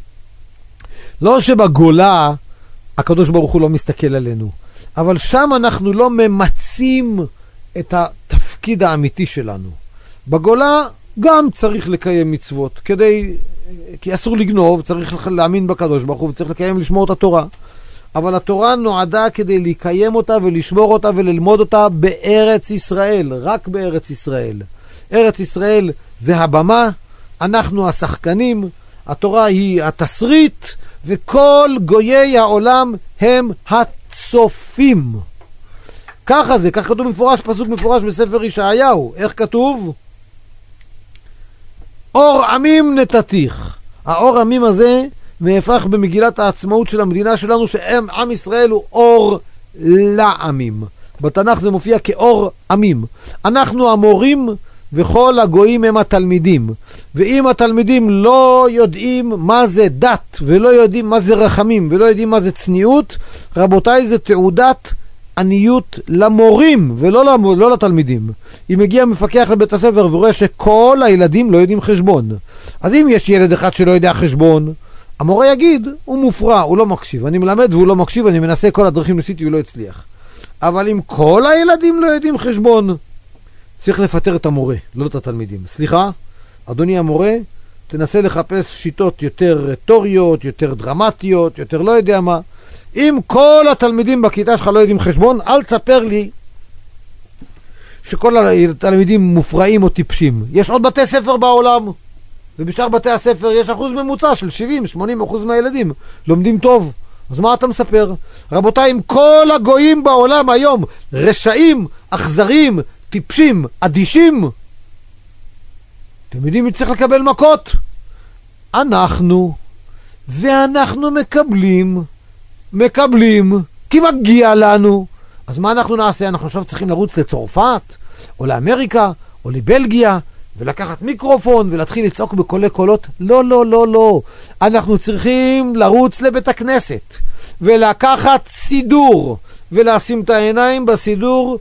לא שבגולה הקדוש ברוך הוא לא מסתכל עלינו, אבל שם אנחנו לא ממצים את התפקיד האמיתי שלנו. בגולה גם צריך לקיים מצוות, כדי, כי אסור לגנוב, צריך להאמין בקדוש ברוך הוא, וצריך לקיים לשמור את התורה. אבל התורה נועדה כדי לקיים אותה ולשמור אותה וללמוד אותה בארץ ישראל, רק בארץ ישראל. ארץ ישראל זה הבמה, אנחנו השחקנים, התורה היא התסריט, וכל גויי העולם הם הצופים. ככה זה, כך כתוב מפורש, פסוק מפורש בספר ישעיהו. איך כתוב? אור עמים נתתיך. האור עמים הזה נהפך במגילת העצמאות של המדינה שלנו, שעם ישראל הוא אור לעמים. בתנ"ך זה מופיע כאור עמים. אנחנו המורים וכל הגויים הם התלמידים. ואם התלמידים לא יודעים מה זה דת, ולא יודעים מה זה רחמים, ולא יודעים מה זה צניעות, רבותיי, זה תעודת עניות למורים ולא למ... לא לתלמידים. אם מגיע מפקח לבית הספר ורואה שכל הילדים לא יודעים חשבון, אז אם יש ילד אחד שלא יודע חשבון, המורה יגיד, הוא מופרע, הוא לא מקשיב. אני מלמד והוא לא מקשיב, אני מנסה כל הדרכים ניסיתי, הוא לא הצליח. אבל אם כל הילדים לא יודעים חשבון, צריך לפטר את המורה, לא את התלמידים. סליחה, אדוני המורה, תנסה לחפש שיטות יותר רטוריות, יותר דרמטיות, יותר לא יודע מה. אם כל התלמידים בכיתה שלך לא יודעים חשבון, אל תספר לי שכל התלמידים מופרעים או טיפשים. יש עוד בתי ספר בעולם, ובשאר בתי הספר יש אחוז ממוצע של שבעים שמונים אחוז מהילדים לומדים טוב. אז מה אתה מספר? רבותיי, אם כל הגויים בעולם היום רשעים, אכזרים, טיפשים, אדישים, אתם יודעים מי צריך לקבל מכות? אנחנו, ואנחנו מקבלים, מקבלים, כי מגיע לנו. אז מה אנחנו נעשה? אנחנו עכשיו צריכים לרוץ לצרפת, או לאמריקה, או לבלגיה, ולקחת מיקרופון ולהתחיל לצעוק בקולי קולות? לא, לא, לא, לא. אנחנו צריכים לרוץ לבית הכנסת, ולקחת סידור, ולשים את העיניים בסידור,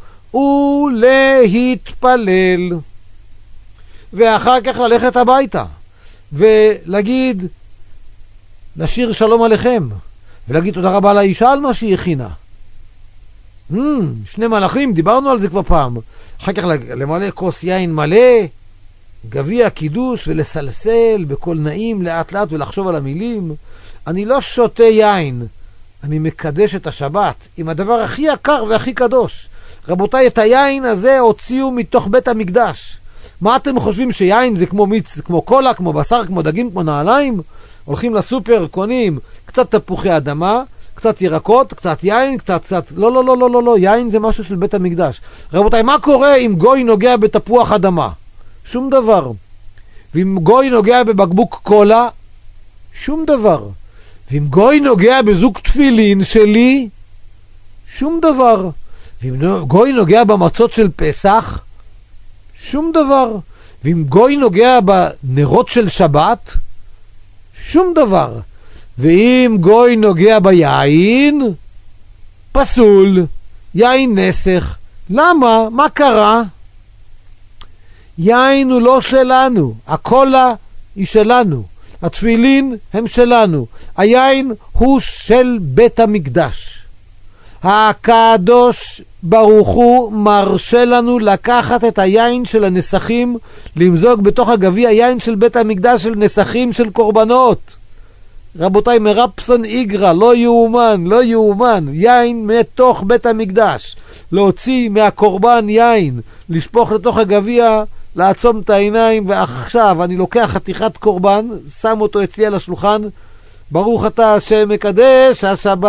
ולהתפלל. ואחר כך ללכת הביתה, ולהגיד, לשיר שלום עליכם, ולהגיד תודה רבה לאישה על מה שהיא הכינה. Hmm, שני מלאכים, דיברנו על זה כבר פעם. אחר כך למלא כוס יין מלא, גביע קידוש, ולסלסל בכל נעים לאט לאט ולחשוב על המילים. אני לא שותה יין, אני מקדש את השבת עם הדבר הכי יקר והכי קדוש. רבותיי, את היין הזה הוציאו מתוך בית המקדש. מה אתם חושבים, שיין זה כמו מיץ, כמו קולה, כמו בשר, כמו דגים, כמו נעליים? הולכים לסופר, קונים קצת תפוחי אדמה, קצת ירקות, קצת יין, קצת קצת... לא, לא, לא, לא, לא, לא, יין זה משהו של בית המקדש. רבותיי, מה קורה אם גוי נוגע בתפוח אדמה? שום דבר. ואם גוי נוגע בבקבוק קולה? שום דבר. ואם גוי נוגע בזוג תפילין שלי? שום דבר. ואם גוי נוגע במצות של פסח? שום דבר. ואם גוי נוגע בנרות של שבת? שום דבר. ואם גוי נוגע ביין? פסול. יין נסך. למה? מה קרה? יין הוא לא שלנו. הקולה היא שלנו. התפילין הם שלנו. היין הוא של בית המקדש. הקדוש ברוך הוא מרשה לנו לקחת את היין של הנסכים, למזוג בתוך הגביע יין של בית המקדש של נסכים של קורבנות. רבותיי, מרפסון איגרא, לא יאומן, לא יאומן. יין מתוך בית המקדש. להוציא מהקורבן יין, לשפוך לתוך הגביע, לעצום את העיניים, ועכשיו אני לוקח חתיכת קורבן, שם אותו אצלי על השולחן, ברוך אתה השם מקדש השבת.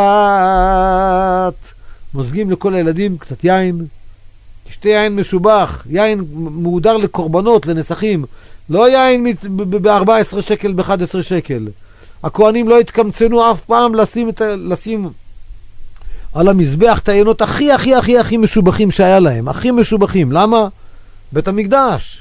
מוזגים לכל הילדים קצת יין, תשתה יין משובח, יין מעודר לקורבנות, לנסכים, לא יין ב-ארבע עשרה שקל, ב-אחד עשר שקל. הכהנים לא התקמצנו אף פעם לשים, את, לשים על המזבח את העיינות הכי הכי הכי הכי משובחים שהיה להם, הכי משובחים. למה? בית המקדש.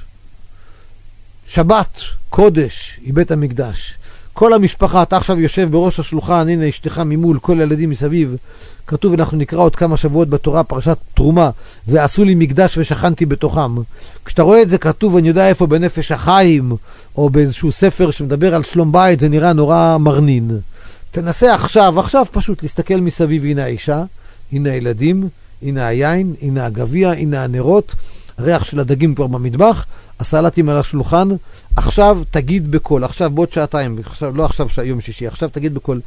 שבת, קודש, היא בית המקדש. כל המשפחה, אתה עכשיו יושב בראש השולחן, הנה אשתך ממול, כל הילדים מסביב. כתוב, אנחנו נקרא עוד כמה שבועות בתורה, פרשת תרומה, ועשו לי מקדש ושכנתי בתוכם. כשאתה רואה את זה כתוב, אני יודע איפה, בנפש החיים, או באיזשהו ספר שמדבר על שלום בית, זה נראה נורא מרנין. תנסה עכשיו, עכשיו פשוט להסתכל מסביב, הנה האישה, הנה הילדים, הנה היין, הנה הגביע, הנה הנרות, הריח של הדגים כבר במטבח, הסלטים על השולחן. עכשיו תגיד בקול, עכשיו בעוד שעתיים, עכשיו, לא עכשיו יום שישי, עכשיו תגיד בקול,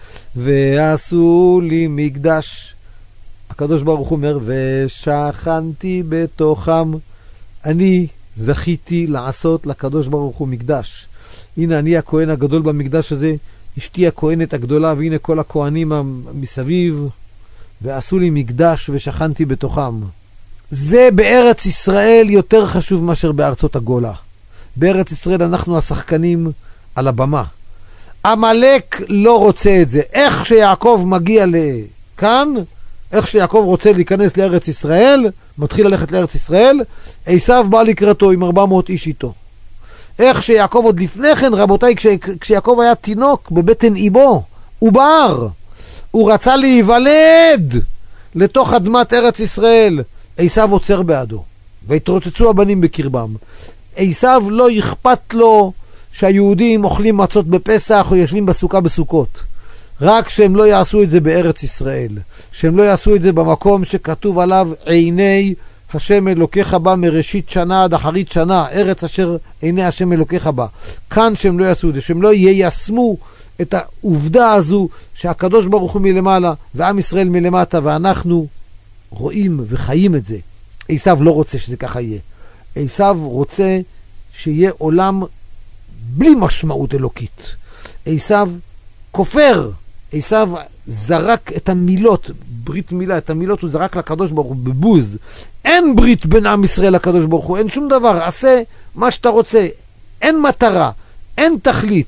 ועשו לי מקדש. הקדוש ברוך הוא אומר, ושכנתי בתוכם. אני זכיתי לעשות לקדוש ברוך הוא מקדש. הנה אני הכהן הגדול במקדש הזה, אשתי הכהנת הגדולה, והנה כל הכהנים מסביב, ועשו לי מקדש ושכנתי בתוכם. זה בארץ ישראל יותר חשוב מאשר בארצות הגולה. בארץ ישראל אנחנו השחקנים על הבמה. המלאק לא רוצה את זה. איך שיעקב מגיע לכאן, איך שיעקב רוצה להיכנס לארץ ישראל, מתחיל ללכת לארץ ישראל, עשיו בא לקראתו עם ארבע מאות איש איתו. איך שיעקב עוד לפני כן, רבותיי, כש, כשיעקב היה תינוק בבטן איבו, הוא בער. הוא רצה להיוולד לתוך אדמת ארץ ישראל. עשיו עוצר בעדו, והתרוצצו הבנים בקרבם. עשיו לא אכפת לו שהיהודים אוכלים מצות בפסח או יושבים בסוכה בסוכות. רק שהם לא יעשו את זה בארץ ישראל. שהם לא יעשו את זה במקום שכתוב עליו, עיני השם אלוקיך בה מראשית שנה עד אחרית שנה, ארץ אשר עיני השם אלוקיך בה. כאן שהם לא יעשו את זה, שהם לא יישמו את העובדה הזו שהקדוש ברוך הוא מלמעלה ועם ישראל מלמטה, ואנחנו רואים וחיים את זה. עשיו לא רוצה שזה ככה יהיה. עשיו רוצה שיהיה עולם בלי משמעות אלוקית. עשיו כופר. עשיו זרק את המילות, ברית מילה, את המילות הוא זרק לקדוש ברוך הוא בבוז. אין ברית בין עם ישראל לקדוש ברוך הוא, אין שום דבר. עשה מה שאתה רוצה. אין מטרה, אין תכלית,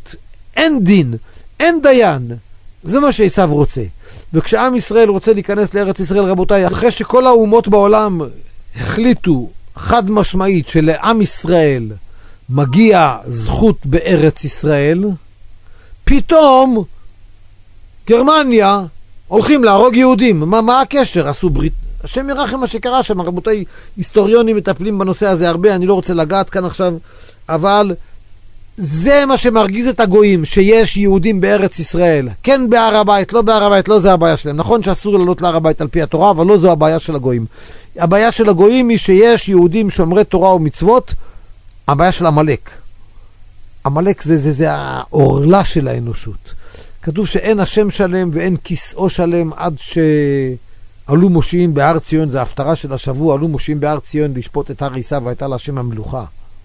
אין דין, אין דיין. זה מה שעשיו רוצה. וכשעם ישראל רוצה להיכנס לארץ ישראל, רבותיי, אחרי שכל האומות בעולם החליטו חד משמעית שלעם ישראל מגיע זכות בארץ ישראל, פתאום גרמניה הולכים להרוג יהודים. מה, מה הקשר? עשו ברית. השם ירחם מה שקרה שם, רבותיי, היסטוריונים מטפלים בנושא הזה הרבה, אני לא רוצה לגעת כאן עכשיו, אבל זה מה שמרגיז את הגויים, שיש יהודים בארץ ישראל. כן בהר הבית, לא בהר הבית, לא זה הבעיה שלהם. נכון שאסור לעלות להר הבית על פי התורה, אבל לא זו הבעיה של הגויים. הבעיה של הגויים היא שיש יהודים שומרי תורה ומצוות, הבעיה של עמלק. עמלק זה, זה, זה העורלה של האנושות. כתוב שאין השם שלם ואין כיסאו שלם עד שעלו מושיעים בהר ציון, זה ההפטרה של השבוע, עלו מושיעים בהר ציון לשפוט את הר עשיו והייתה להשם המלוכה.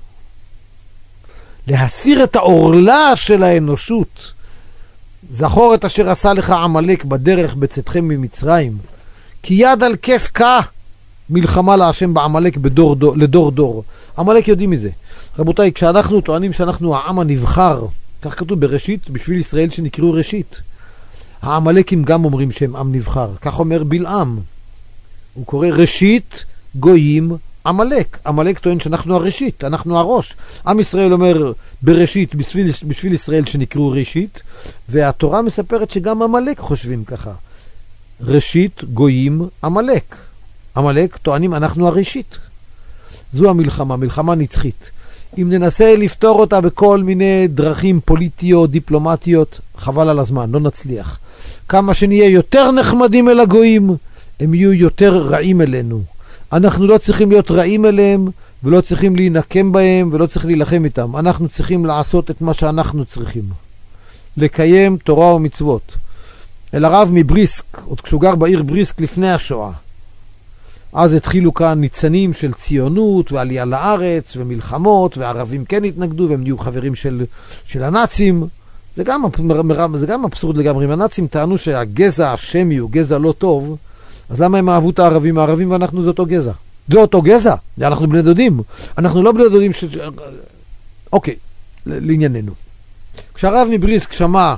להסיר את העורלה של האנושות. זכור את אשר עשה לך עמלק בדרך בצאתכם ממצרים, כי יד על כס כה מלחמה להשם בעמלק בדור דור, לדור דור. עמלק יודעים מזה. רבותיי, כשאנחנו טוענים שאנחנו העם הנבחר, כך כתוב בראשית, בשביל ישראל שנקראו ראשית, העמלקים גם אומרים שהם עם נבחר. כך אומר בלעם, הוא קורא ראשית גויים עמלק. עמלק טוען שאנחנו הראשית, אנחנו הראש. עם ישראל אומר בראשית בשביל, בשביל ישראל שנקראו ראשית, והתורה מספרת שגם עמלק חושבים ככה. ראשית גויים עמלק. עמלק טוענים אנחנו הראשית. זו המלחמה, מלחמה נצחית. אם ננסה לפתור אותה בכל מיני דרכים פוליטיות, דיפלומטיות, חבל על הזמן, לא נצליח. כמה שנהיה יותר נחמדים אל הגויים, הם יהיו יותר רעים אלינו. אנחנו לא צריכים להיות רעים אליהם, ולא צריכים להינקם בהם, ולא צריכים להילחם איתם. אנחנו צריכים לעשות את מה שאנחנו צריכים. לקיים תורה ומצוות. אל הרב מבריסק, עוד כשהוא גר בעיר בריסק לפני השואה, אז התחילו כאן ניצנים של ציונות ועלייה לארץ ומלחמות, והערבים כן התנגדו והם נהיו חברים של, של הנאצים. זה גם, זה גם אבסורד לגמרי. הנאצים טענו שהגזע השמי הוא גזע לא טוב, אז למה הם אהבו את הערבים? הערבים ואנחנו זה אותו גזע. זה אותו גזע, אנחנו בני דודים. אנחנו לא בני דודים ש... אוקיי, לענייננו. כשהרב מבריסק שמע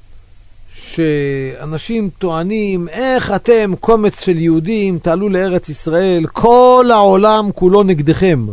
שאנשים טוענים, איך אתם קומץ של יהודים תעלו לארץ ישראל, כל העולם כולו נגדכם.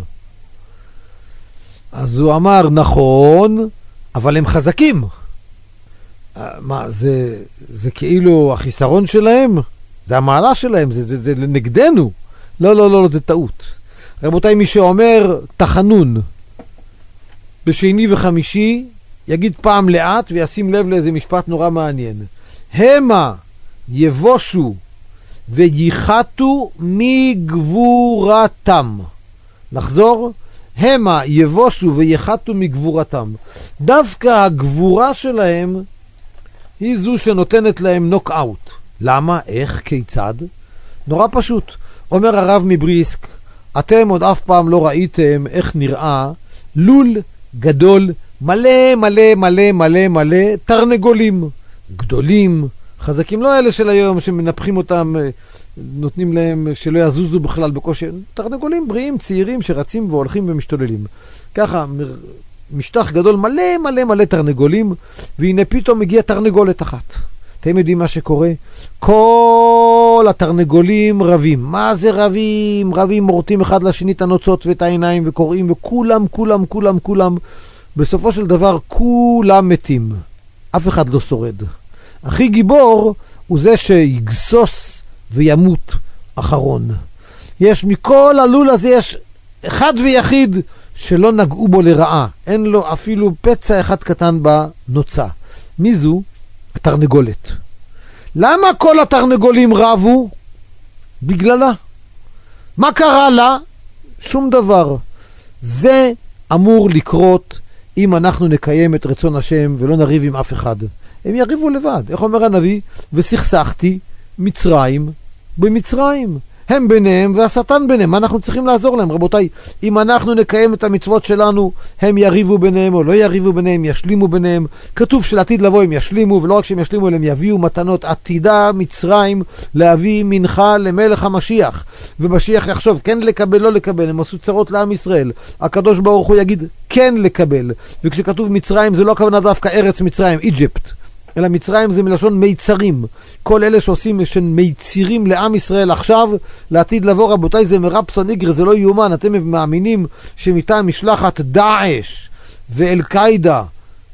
אז הוא אמר, נכון, אבל הם חזקים. מה, זה, זה כאילו החיסרון שלהם? זה המעלה שלהם, זה, זה, זה נגדנו. לא, לא, לא, זה טעות. רבותיי, מי שאומר תחנון בשני וחמישי, יגיד פעם לאט וישים לב לאיזה משפט נורא מעניין. המה יבושו וייחתו מגבורתם. נחזור? המה יבושו וייחתו מגבורתם. דווקא הגבורה שלהם היא זו שנותנת להם נוק-אוט. למה? איך? כיצד? נורא פשוט. אומר הרב מבריסק, אתם עוד אף פעם לא ראיתם איך נראה לול גדול מלא מלא מלא מלא מלא תרנגולים גדולים, חזקים, לא אלה של היום שמנפחים אותם, נותנים להם שלא יזוזו בכלל בקושי, תרנגולים בריאים, צעירים שרצים והולכים ומשתוללים. ככה משטח גדול מלא מלא מלא תרנגולים, והנה פתאום מגיע תרנגולת אחת. אתם יודעים מה שקורה? כל התרנגולים רבים. מה זה רבים? רבים מורטים אחד לשני את הנוצות ואת העיניים וקוראים, וכולם כולם כולם כולם בסופו של דבר כולם מתים. אף אחד לא שורד. הכי גיבור הוא זה שיגסוס וימות אחרון. יש מכל הלול הזה יש אחד ויחיד שלא נגעו בו לרעה. אין לו אפילו פצע אחד קטן בנוצה. מי זו? התרנגולת. למה כל התרנגולים רבו? בגללה. מה קרה לה? שום דבר. זה אמור לקרות אם אנחנו נקיים את רצון השם ולא נריב עם אף אחד. הם יריבו לבד. איך אומר הנביא? וסכסכתי מצרים במצרים. הם ביניהם והשטן ביניהם. מה אנחנו צריכים לעזור להם? רבותיי, אם אנחנו נקיים את המצוות שלנו, הם יריבו ביניהם או לא יריבו ביניהם, ישלימו ביניהם. כתוב שלעתיד לבוא הם ישלימו, ולא רק שהם ישלימו, הם יביאו מתנות. עתידה מצרים להביא מנחה למלך המשיח, ומשיח יחשוב כן לקבל, לא לקבל. הם עשו צרות לעם ישראל, הקדוש ברוך הוא יגיד כן לקבל. וכשכתוב מצרים זה לא הכוונה דווקא ארץ מצרים, איג'פט, אלא מצרים זה מלשון מיצרים. כל אלה שעושים שמיצירים לעם ישראל עכשיו, לעתיד לבוא, רבותיי, זה מרפסון איגר, זה לא יאומן. אתם מאמינים שמטעם משלחת דאעש ואל-קאידה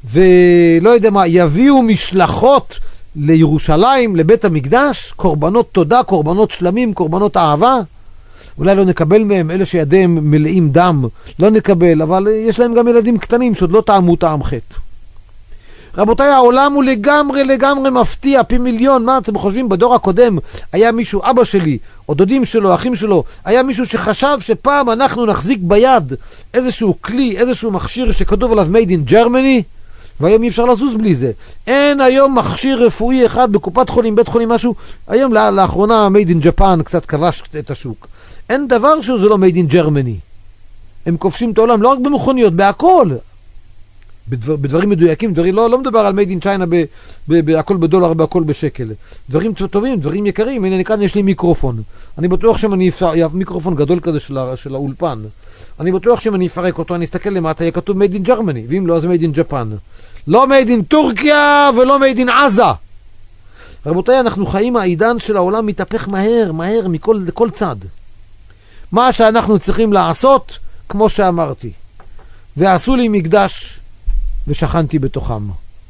ולא יודע מה, יביאו משלחות לירושלים, לבית המקדש, קורבנות תודה, קורבנות שלמים, קורבנות אהבה? אולי לא נקבל מהם, אלה שידיהם מלאים דם, לא נקבל, אבל יש להם גם ילדים קטנים שעוד לא טעמו טעם חטא. רבותיי, העולם הוא לגמרי לגמרי מפתיע, פי מיליון. מה אתם חושבים? בדור הקודם היה מישהו, אבא שלי, או דודים שלו, אחים שלו, היה מישהו שחשב שפעם אנחנו נחזיק ביד איזשהו כלי, איזשהו מכשיר שכתוב עליו made in Germany, והיום אי אפשר לזוז בלי זה. אין היום מכשיר רפואי אחד בקופת חולים, בית חולים, משהו. היום לאחרונה made in Japan קצת כבש את השוק. אין דבר שזה לא made in Germany. הם כובשים את העולם, לא רק במכוניות, בהכל. בדבר, בדברים מדויקים, דברים, לא, לא מדבר על made in China, ב, ב, ב, הכל בדולר, בהכל בשקל. דברים טובים, דברים יקרים. הנה, כאן יש לי מיקרופון. אני בטוח שאם אני אפרק, מיקרופון גדול כזה של, של האולפן. אני בטוח שאם אני אפרק אותו, אני אסתכל למטה, יהיה כתוב made in Germany, ואם לא, אז made in Japan. לא made in טורקיה ולא made in עזה. רבותיי, אנחנו חיים, העידן של העולם מתהפך מהר, מהר, מכל, לכל צד. מה שאנחנו צריכים לעשות, כמו שאמרתי, ועשו לי מקדש ושכנתי בתוכם.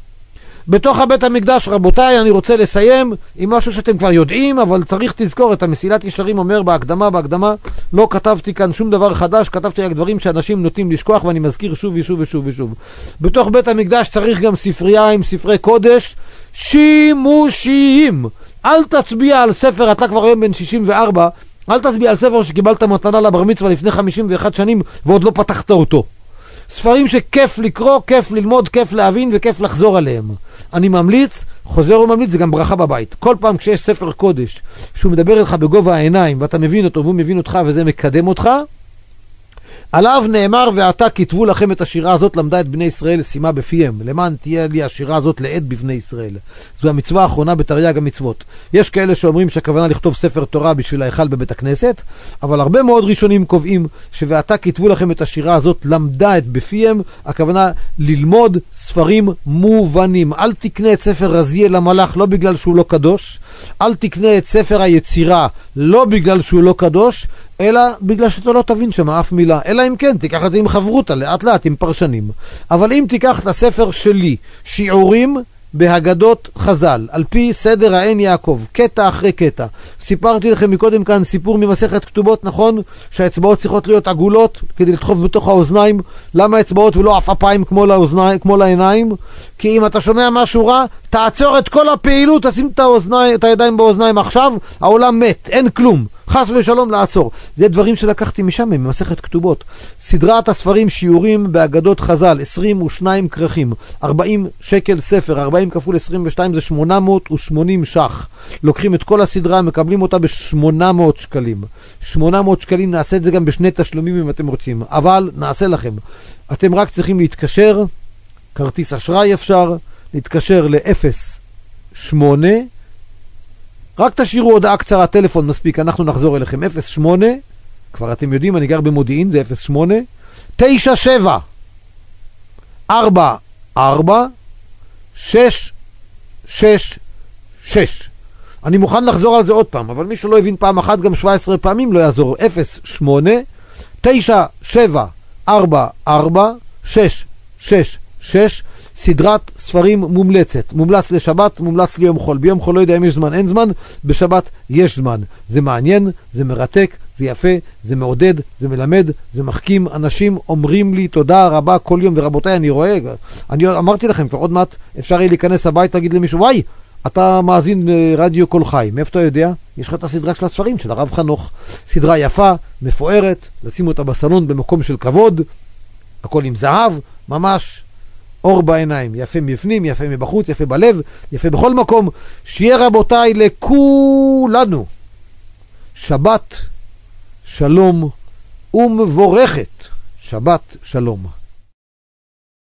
בתוך הבית המקדש, רבותיי, אני רוצה לסיים עם משהו שאתם כבר יודעים, אבל צריך תזכור. את המסילת ישרים אומר בהקדמה, בהקדמה לא כתבתי כאן שום דבר חדש, כתבתי רק דברים שאנשים נוטים לשכוח, ואני מזכיר שוב ושוב ושוב ושוב. בתוך בית המקדש צריך גם ספרייה עם ספרי קודש שימושיים. אל תצביע על ספר, אתה כבר היום בן שישים וארבע, אל תצביע על ספר שקיבלת מתנה לבר מצווה לפני חמישים ואחת שנים ועוד לא פתחת אותו. ספרים שכיף לקרוא, כיף ללמוד, כיף להבין וכיף לחזור עליהם. אני ממליץ, חוזר וממליץ, זה גם ברכה בבית. כל פעם כשיש ספר קודש שהוא מדבר אליך בגובה העיניים ואתה מבין אותו והוא מבין אותך וזה מקדם אותך, עליו נאמר ועתה כתבו לכם את השירה הזאת, למדה את בני ישראל שימה בפיהם, למען תהיה לי השירה הזאת לעד בבני ישראל. זו המצווה האחרונה בתרי"ג המצוות. יש כאלה שאומרים שהכוונה לכתוב ספר תורה בשביל ההיכל בבית הכנסת, אבל הרבה מאוד ראשונים קובעים שוועתה כתבו לכם את השירה הזאת, למדה את בפיהם, הכוונה ללמוד ספרים מובנים. אל תקנה את ספר רזיאל המלאך לא בגלל שהוא לא קדוש, אל תקנה את ספר היצירה לא בגלל שהוא לא קדוש, אלא בגלל שאתה לא תבין שם אף מילה. אלא אם כן, תיקח את זה עם חברותה, לאט לאט, עם פרשנים. אבל אם תיקח את הספר שלי, שיעורים בהגדות חז"ל, על פי סדר העין יעקב, קטע אחרי קטע. סיפרתי לכם מקודם כאן סיפור ממסכת כתובות, נכון? שהאצבעות צריכות להיות עגולות כדי לדחוף בתוך האוזניים. למה האצבעות ולא עפעפיים כמו לאוזניים, כמו לעיניים? כי אם אתה שומע משהו רע, תעצור את כל הפעילות, תשים את האוזניים, את הידיים באוזניים עכשיו, העולם מת, אין כלום. חס ושלום לעצור. זה דברים שלקחתי משם, ממסכת כתובות. סדרת הספרים שיעורים באגדות חז"ל, עשרים ושניים כרכים, ארבעים שקל ספר, ארבעים כפול עשרים ושתיים זה שמונה מאות ושמונים שח. לוקחים את כל הסדרה, מקבלים אותה ב-שמונה מאות שקלים. שמונה מאות שקלים, נעשה את זה גם בשני תשלומים אם אתם רוצים, אבל נעשה לכם. אתם רק צריכים להתקשר, כרטיס אשראי אפשר, להתקשר ל-אפס שמונה, רק תשאירו הודעה קצרה, טלפון מספיק, אנחנו נחזור אליכם. אפס שמונה, כבר אתם יודעים, אני גר במודיעין, זה אפס שמונה, תשע שבע, ארבע ארבע, שש שש שש. אני מוכן לחזור על זה עוד פעם, אבל מי שלא הבין פעם אחת, גם שבע עשרה פעמים לא יעזור. אפס שמונה, תשע שבע, ארבע ארבע, שש שש שש. סדרת ספרים מומלצת, מומלץ לשבת, מומלץ ליום חול. ביום חול לא יודע אם יש זמן, אין זמן, בשבת יש זמן. זה מעניין, זה מרתק, זה יפה, זה מעודד, זה מלמד, זה מחכים. אנשים אומרים לי תודה רבה כל יום, ורבותיי, אני רואה, אני אמרתי לכם, כבר עוד מעט אפשר יהיה להיכנס הבית, להגיד למישהו, וואי, אתה מאזין רדיו כל חי, מאיפה אתה יודע? יש לך את הסדרה של הספרים של הרב חנוך, סדרה יפה, מפוארת, לשים אותה בסלון במקום של כבוד, הכל עם זהב, ממש אור בעיניים, יפה מבפנים, יפה מבחוץ, יפה בלב, יפה בכל מקום. שיהיה רבותיי לכולנו שבת שלום ומבורכת. שבת שלום.